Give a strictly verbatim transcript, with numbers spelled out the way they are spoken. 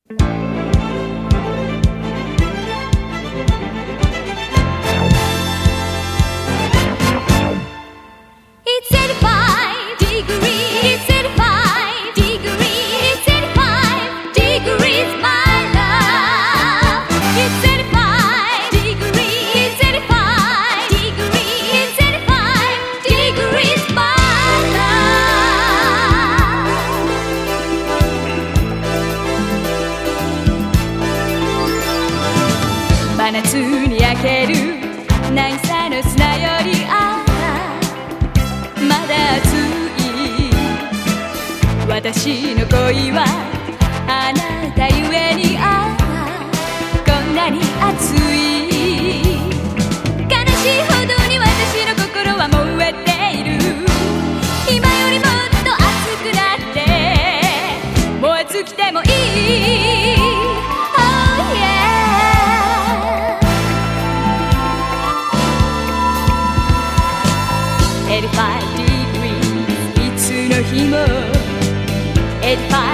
真夏に焼ける渚の砂よりああまだ熱い私の恋はあなたゆえにああこんなに熱い悲しいほどに私の心は燃えている今よりもっと熱くなって燃え尽きてもいいエイティファイブ degrees いつの日もエイティファイブ